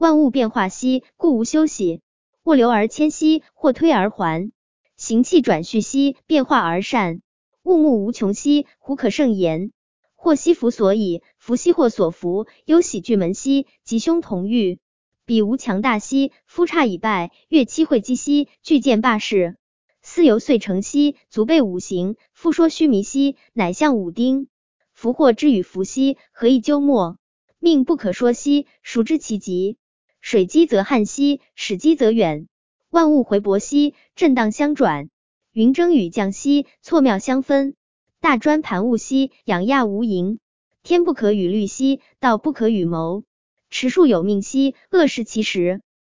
万物变化兮，故无休息。或流而迁兮，或推而还。行气转序兮，变化而善。物目无穷兮，胡可胜言？或兮弗所以，弗兮或所弗。忧喜巨门兮，吉凶同欲。彼无强大兮，夫差已败。月期会稽兮，巨见罢事。思由遂成兮，足备五行。复说须弥兮，乃象五丁。福祸之与福兮，何以究末？命不可说兮，孰知其极？水积则旱兮，始积则远。万物回搏兮，震荡相转。云蒸雨降兮，错妙相分。大专盘物兮，养亚无垠。天不可与律兮，道不可与谋。持数有命兮，恶事其时。